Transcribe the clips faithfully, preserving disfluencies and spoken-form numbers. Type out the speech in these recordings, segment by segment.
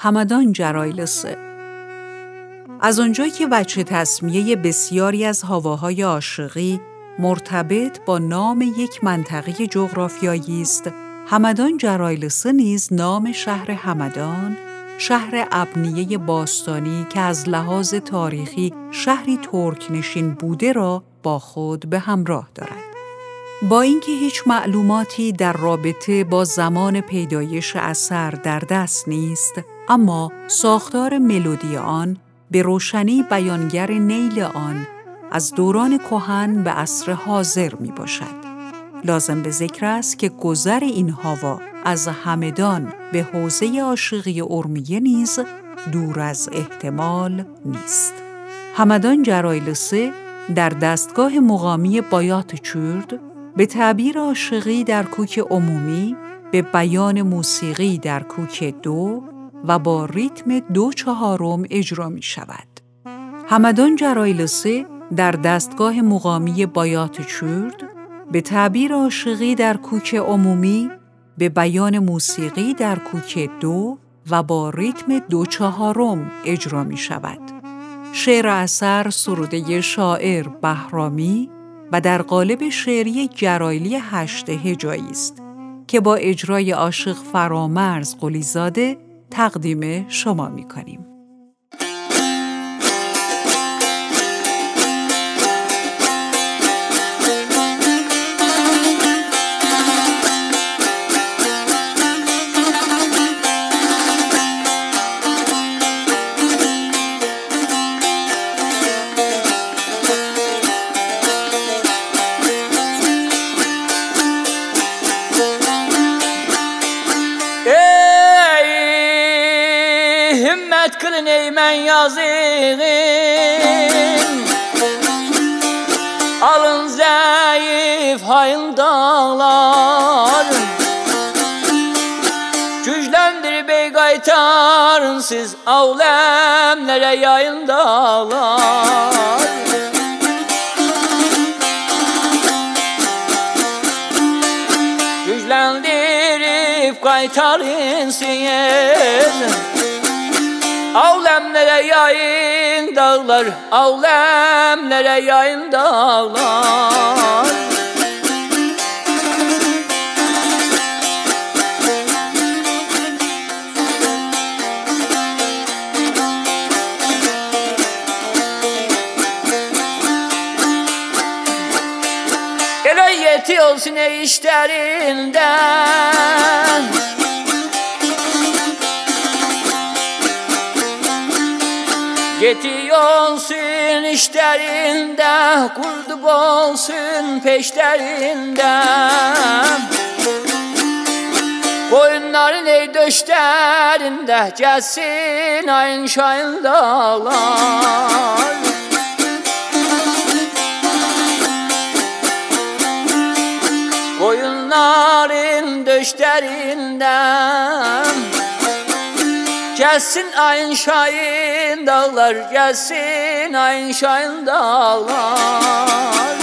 همدان جرایلسه. از اونجا که وجه تسمیه بسیاری از هواهای عاشقی مرتبط با نام یک منطقه جغرافیایی است، همدان جرایلسه نیز نام شهر همدان، شهر ابنیه باستانی که از لحاظ تاریخی شهری ترک نشین بوده را با خود به همراه دارد. با اینکه هیچ معلوماتی در رابطه با زمان پیدایش اثر در دست نیست، اما ساختار ملودی آن به روشنی بیانگر نیل آن از دوران کهن به عصر حاضر می باشد. لازم به ذکر است که گذر این هوا از همدان به حوزه عاشقی ارمیه نیز دور از احتمال نیست. همدان جرایلسه در دستگاه مقامی بایات چورد به تعبیر عاشقی در کوک عمومی، به بیان موسیقی در کوک دو و با ریتم دو چهارم اجرا می شود. همدان جرایلسه در دستگاه مقامی بایات چورد به تعبیر عاشقی در کوک عمومی، به بیان موسیقی در کوک دو و با ریتم دو چهارم اجرا می شود. شعر اثر سروده شاعر بهرامی و در قالب شعری جرایلی هشت هجایی است که با اجرای عاشق فرامرز قلیزاده تقدیم شما می کنیم. Himmet kılın ey men yazığın, alın zayıf hayın dağlar, güçlendir bey gaytarın siz avlemlere yayın dağlar. Güçlendirip kaytarın siz avlemlere yayın dağlar, avlemlere yayın dağlar. Ele yeti olsun ey işlerinden, yeti olsun işlerinde, kurdu olsun peşlerinde. Koyunların ey döşlerinde, gelsin ayın şayın dağlar. Koyunların döşlerinden, gelsin ayın şayın dağlar, gelsin ayın şayın dağlar.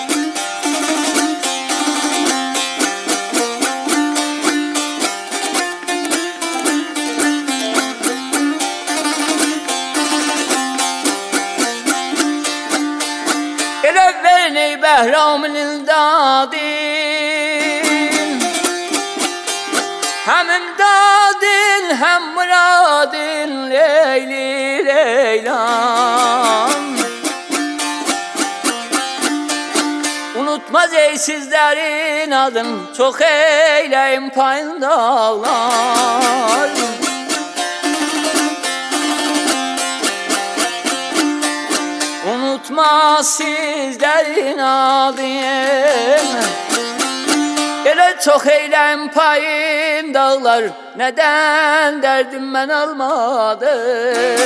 Ele verin ey Behram'ın ildadin, hem imdadin hem muradin Leyli Leylan. Unutmaz ey sizlerin adın, çok eyleyin payın dağlar. Unutmaz sizlerin adın, ele çok eylem payın dağlar, neden derdim ben almadım.